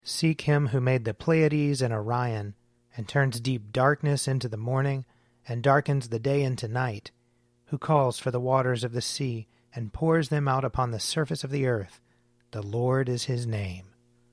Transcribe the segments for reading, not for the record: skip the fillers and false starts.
Seek him who made the Pleiades and Orion, and turns deep darkness into the morning, and darkens the day into night, who calls for the waters of the sea, and pours them out upon the surface of the earth. The Lord is his name.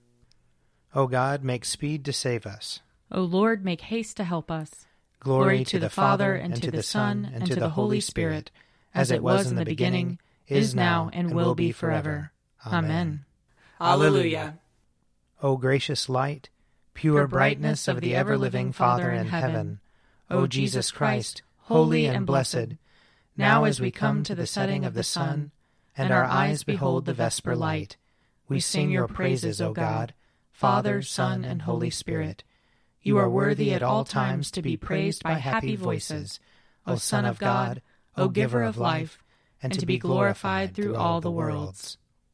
O God, make speed to save us. O Lord, make haste to help us. Glory to the Father, and to the Son, and to the Holy Spirit, as it was in the beginning, is now, and will be forever. Amen. Alleluia. O gracious light, pure brightness of the ever-living Father in heaven, O Jesus Christ, holy and blessed, now as we come to the setting of the sun, and our eyes behold the vesper light, we sing your praises, O God, Father, Son, and Holy Spirit. You are worthy at all times to be praised by happy voices, O Son of God, O Giver of life, and to be glorified through all the worlds.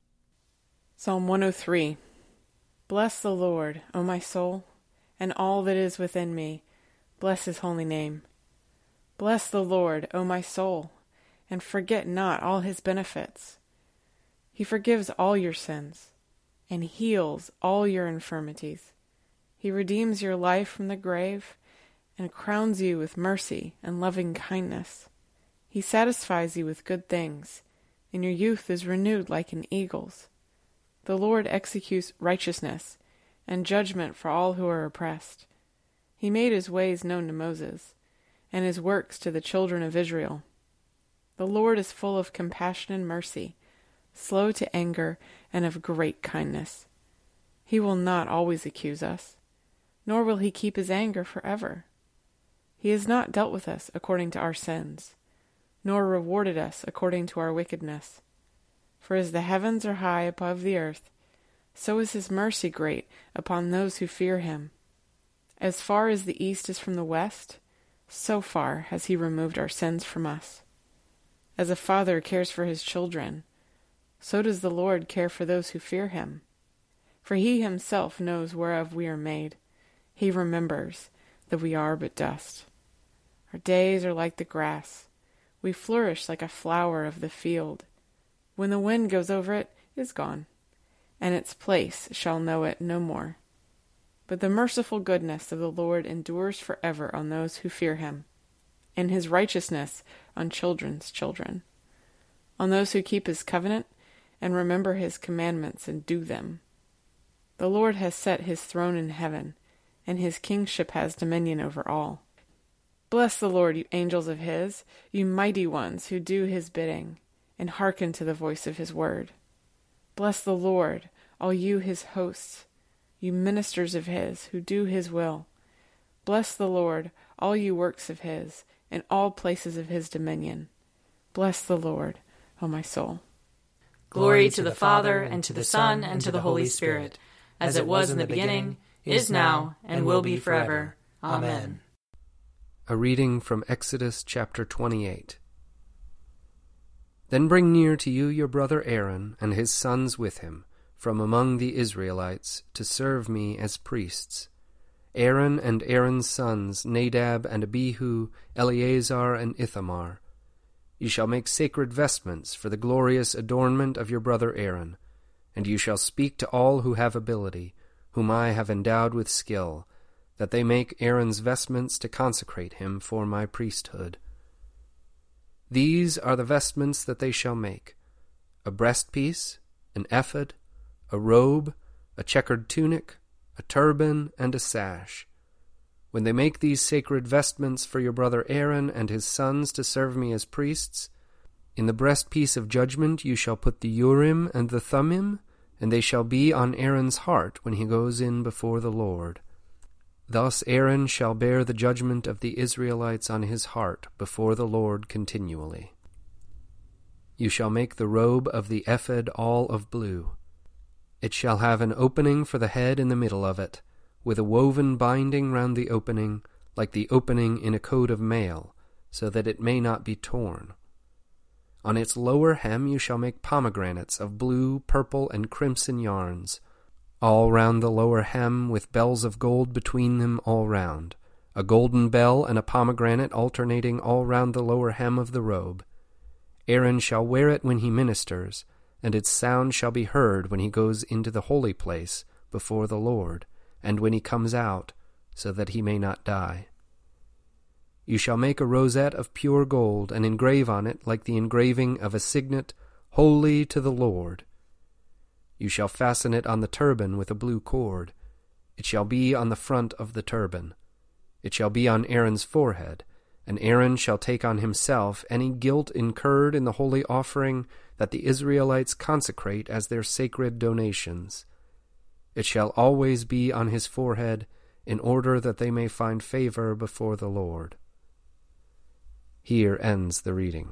Psalm 103. Bless the Lord, O my soul, and all that is within me. Bless his holy name. Bless the Lord, O my soul, and forget not all his benefits. He forgives all your sins, and heals all your infirmities. He redeems your life from the grave, and crowns you with mercy and loving kindness. He satisfies you with good things, and your youth is renewed like an eagle's. The Lord executes righteousness and judgment for all who are oppressed. He made his ways known to Moses, and his works to the children of Israel. The Lord is full of compassion and mercy, slow to anger, and of great kindness. He will not always accuse us, nor will he keep his anger forever. He has not dealt with us according to our sins, nor rewarded us according to our wickedness. For as the heavens are high above the earth, so is his mercy great upon those who fear him. As far as the east is from the west, so far has he removed our sins from us. As a father cares for his children, so does the Lord care for those who fear him. For he himself knows whereof we are made. He remembers that we are but dust. Our days are like the grass. We flourish like a flower of the field. When the wind goes over it, it is gone, and its place shall know it no more. But the merciful goodness of the Lord endures forever on those who fear him, and his righteousness on children's children, on those who keep his covenant and remember his commandments and do them. The Lord has set his throne in heaven, and his kingship has dominion over all. Bless the Lord, you angels of his, you mighty ones who do his bidding, and hearken to the voice of his word. Bless the Lord, all you his hosts, you ministers of his, who do his will. Bless the Lord, all you works of his, in all places of his dominion. Bless the Lord, O my soul. Glory to the Father, and to the Son, and to the Holy Spirit, as it was in the beginning, is now, and will be forever. Amen. A reading from Exodus chapter 28. Then bring near to you your brother Aaron and his sons with him, from among the Israelites, to serve me as priests. Aaron and Aaron's sons, Nadab and Abihu, Eleazar and Ithamar. You shall make sacred vestments for the glorious adornment of your brother Aaron, and you shall speak to all who have ability, whom I have endowed with skill, that they make Aaron's vestments to consecrate him for my priesthood. These are the vestments that they shall make: a breastpiece, an ephod, a robe, a checkered tunic, a turban, and a sash. When they make these sacred vestments for your brother Aaron and his sons to serve me as priests, in the breastpiece of judgment you shall put the Urim and the Thummim, and they shall be on Aaron's heart when he goes in before the Lord. Thus Aaron shall bear the judgment of the Israelites on his heart before the Lord continually. You shall make the robe of the ephod all of blue. It shall have an opening for the head in the middle of it, with a woven binding round the opening, like the opening in a coat of mail, so that it may not be torn. On its lower hem you shall make pomegranates of blue, purple, and crimson yarns, all round the lower hem, with bells of gold between them all round, a golden bell and a pomegranate alternating all round the lower hem of the robe. Aaron shall wear it when he ministers, and its sound shall be heard when he goes into the holy place before the Lord, and when he comes out, so that he may not die. You shall make a rosette of pure gold, and engrave on it, like the engraving of a signet, Holy to the Lord. You shall fasten it on the turban with a blue cord. It shall be on the front of the turban. It shall be on Aaron's forehead, and Aaron shall take on himself any guilt incurred in the holy offering that the Israelites consecrate as their sacred donations. It shall always be on his forehead, in order that they may find favor before the Lord. Here ends the reading.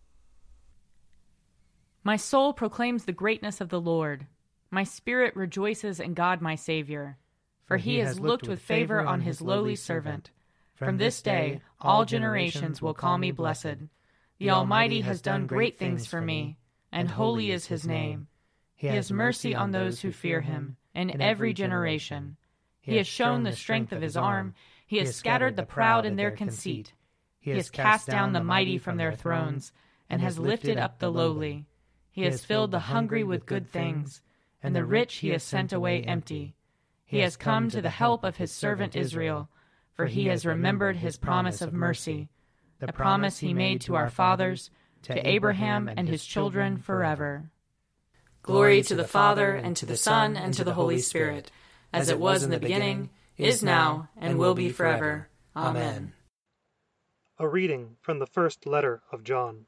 My soul proclaims the greatness of the Lord. My spirit rejoices in God my Savior. For he has looked with favor on his lowly servant. From this day all generations will call me blessed. The Almighty has done great things for me, and holy is his name. He has mercy on those who fear him, in every generation. He has shown the strength of his arm. He has scattered the proud in their conceit. He has cast down the mighty from their thrones, and has lifted up the lowly. He has filled the hungry with good things, and the rich he has sent away empty. He has come to the help of his servant Israel, for he has remembered his promise of mercy, the promise he made to our fathers, to Abraham and his children forever. Glory to the Father, and to the Son, and to the Holy Spirit, as it was in the beginning, is now, and will be forever. Amen. A reading from the first letter of John.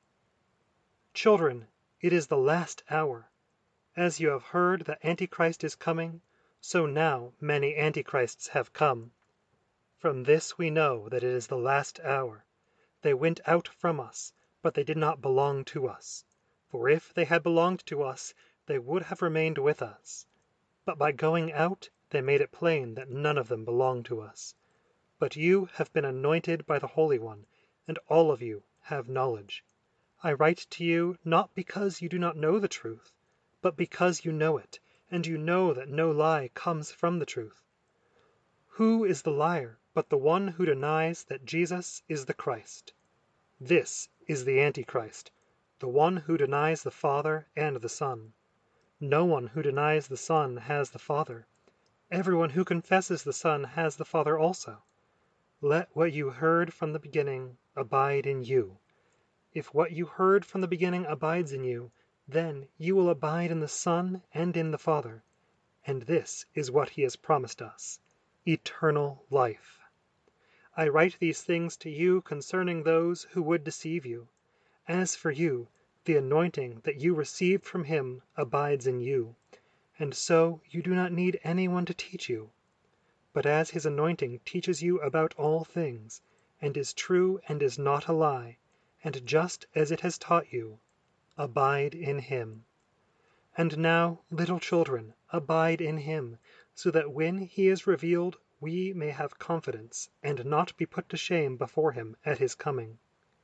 Children, it is the last hour. As you have heard that Antichrist is coming, so now many Antichrists have come. From this we know that it is the last hour. They went out from us, but they did not belong to us. For if they had belonged to us, they would have remained with us. But by going out, they made it plain that none of them belonged to us. But you have been anointed by the Holy One, and all of you have knowledge. I write to you not because you do not know the truth, but because you know it, and you know that no lie comes from the truth. Who is the liar but the one who denies that Jesus is the Christ? This is the Antichrist, the one who denies the Father and the Son. No one who denies the Son has the Father. Everyone who confesses the Son has the Father also. Let what you heard from the beginning abide in you. If what you heard from the beginning abides in you, then you will abide in the Son and in the Father. And this is what he has promised us, eternal life. I write these things to you concerning those who would deceive you. As for you, the anointing that you received from him abides in you, and so you do not need anyone to teach you. But as his anointing teaches you about all things, and is true and is not a lie, and just as it has taught you, abide in him. And now, little children, abide in him, so that when he is revealed we may have confidence, and not be put to shame before him at his coming.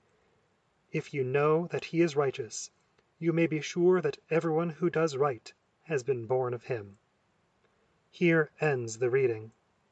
If you know that he is righteous, you may be sure that everyone who does right has been born of him. Here ends the reading.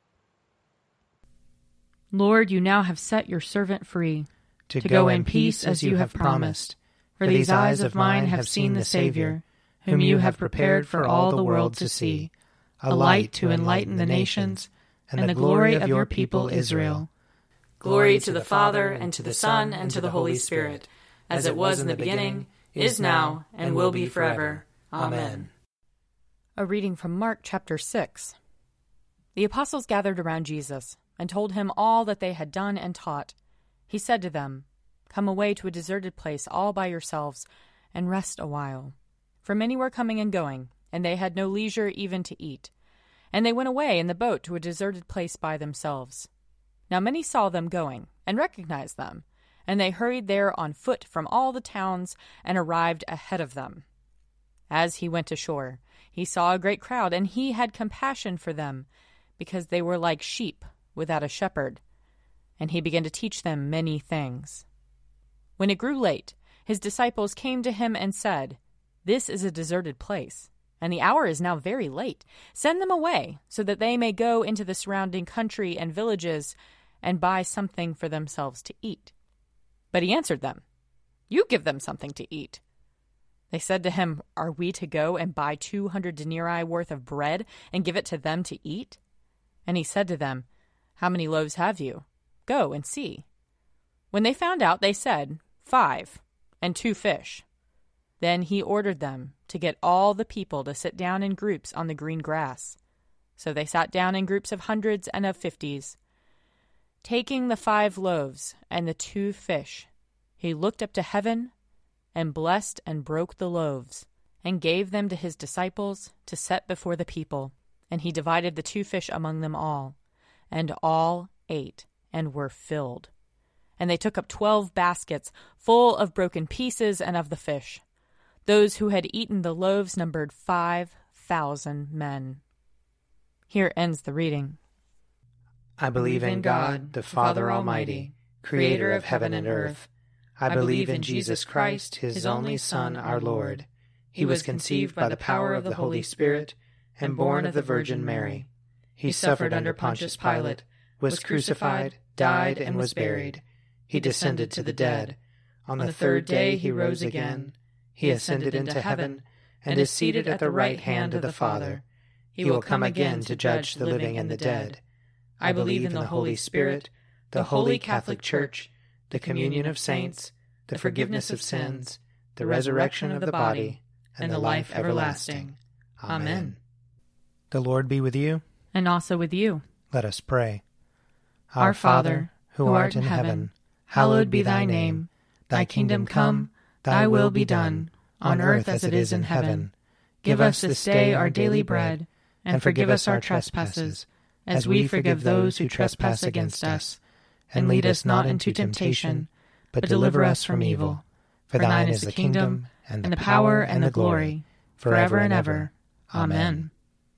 Lord, you now have set your servant free, to go in peace as you have promised. For these eyes of mine have seen the Savior, whom you have prepared for all the world to see, a light to enlighten the nations, and the glory of your people Israel. Glory to the Father, and to the Son, and to the Holy Spirit, as it was in the beginning, is now, and will be forever. Amen. A reading from Mark chapter 6. The apostles gathered around Jesus and told him all that they had done and taught. He said to them, "Come away to a deserted place all by yourselves and rest a while." For many were coming and going, and they had no leisure even to eat. And they went away in the boat to a deserted place by themselves. Now many saw them going, and recognized them, and they hurried there on foot from all the towns, and arrived ahead of them. As he went ashore, he saw a great crowd, and he had compassion for them, because they were like sheep without a shepherd. And he began to teach them many things. When it grew late, his disciples came to him and said, "This is a deserted place, and the hour is now very late. Send them away, so that they may go into the surrounding country and villages and buy something for themselves to eat." But he answered them, "You give them something to eat." They said to him, "Are we to go and buy 200 denarii worth of bread and give it to them to eat?" And he said to them, "How many loaves have you? Go and see." When they found out, they said, 5, and 2 fish. Then he ordered them to get all the people to sit down in groups on the green grass. So they sat down in groups of hundreds and of 50s. Taking the 5 loaves and the 2 fish, he looked up to heaven and blessed and broke the loaves and gave them to his disciples to set before the people. And he divided the 2 fish among them all. And all ate and were filled. And they took up 12 baskets full of broken pieces and of the fish. Those who had eaten the loaves numbered 5,000 men. Here ends the reading. I believe in God, the Father Almighty, creator of heaven and earth. I believe in Jesus Christ, his only Son, our Lord. He was conceived by the power of the Holy Spirit and born of the Virgin Mary. He suffered under Pontius Pilate, was crucified, died, and was buried. He descended to the dead. On the 3rd day he rose again. He ascended into heaven and is seated at the right hand of the Father. He will come again to judge the living and the dead. I believe in the Holy Spirit, the Holy Catholic Church, the communion of saints, the forgiveness of sins, the resurrection of the body, and the life everlasting. Amen. The Lord be with you. And also with you. Let us pray. Our Father, who art in heaven, hallowed be thy name. Thy kingdom come, thy will be done, on earth as it is in heaven. Give us this day our daily bread, and forgive us our trespasses, as we forgive those who trespass against us. And lead us not into temptation, but deliver us from evil. For thine is the kingdom, and the power, and the glory, forever and ever. Amen.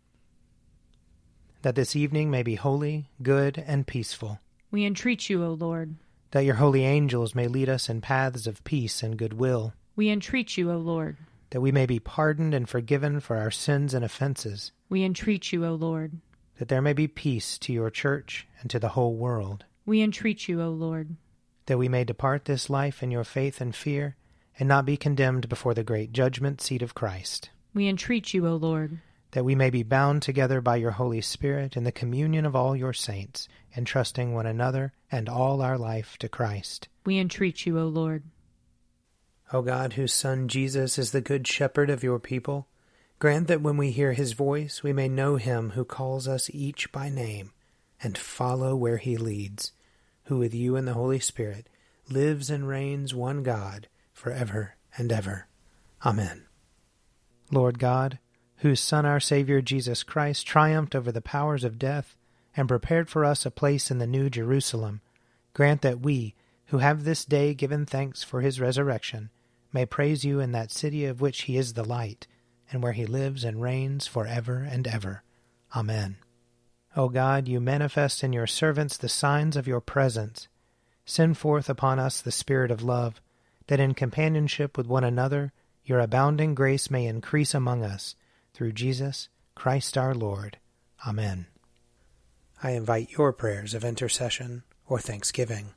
That this evening may be holy, good, and peaceful. We entreat you, O Lord. That your holy angels may lead us in paths of peace and goodwill. We entreat you, O Lord. That we may be pardoned and forgiven for our sins and offenses. We entreat you, O Lord. That there may be peace to your church and to the whole world. We entreat you, O Lord. That we may depart this life in your faith and fear, and not be condemned before the great judgment seat of Christ. We entreat you, O Lord. That we may be bound together by your Holy Spirit in the communion of all your saints, entrusting one another and all our life to Christ. We entreat you, O Lord. O God, whose Son Jesus is the good shepherd of your people, grant that when we hear his voice we may know him who calls us each by name, and follow where he leads, who with you and the Holy Spirit lives and reigns one God, forever and ever. Amen. Lord God, whose Son, our Savior Jesus Christ, triumphed over the powers of death and prepared for us a place in the New Jerusalem, grant that we, who have this day given thanks for his resurrection, may praise you in that city of which he is the light, and where he lives and reigns forever and ever. Amen. O God, you manifest in your servants the signs of your presence. Send forth upon us the Spirit of love, that in companionship with one another your abounding grace may increase among us, through Jesus Christ our Lord. Amen. I invite your prayers of intercession or thanksgiving.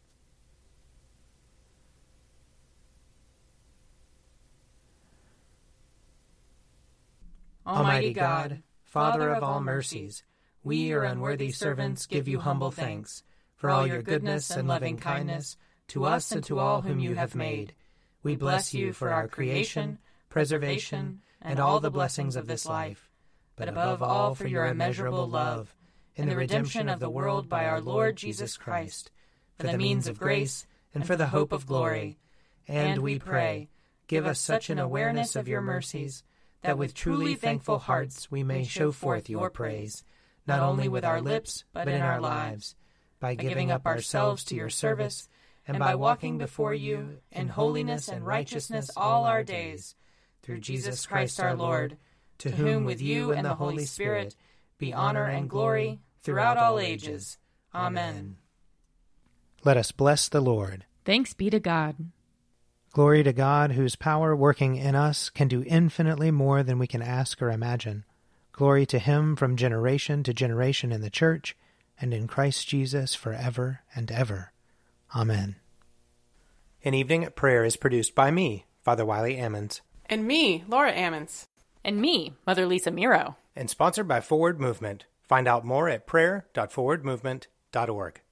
Almighty God, Father of all mercies, we, your unworthy servants, give you humble thanks for all your goodness and loving kindness to us and to all whom you have made. We bless you for our creation, preservation, and all the blessings of this life, but above all for your immeasurable love in the redemption of the world by our Lord Jesus Christ, for the means of grace and for the hope of glory. And we pray, give us such an awareness of your mercies that with truly thankful hearts we may show forth your praise, not only with our lips but in our lives, by giving up ourselves to your service and by walking before you in holiness and righteousness all our days, through Jesus Christ our Lord, to whom with you and the Holy Spirit be honor and glory throughout all ages. Amen. Let us bless the Lord. Thanks be to God. Glory to God, whose power working in us can do infinitely more than we can ask or imagine. Glory to him from generation to generation in the Church, and in Christ Jesus forever and ever. Amen. An Evening at Prayer is produced by me, Father Wiley Ammons, And me, Laura Ammons. And me, Mother Lisa Miro. And sponsored by Forward Movement. Find out more at prayer.forwardmovement.org.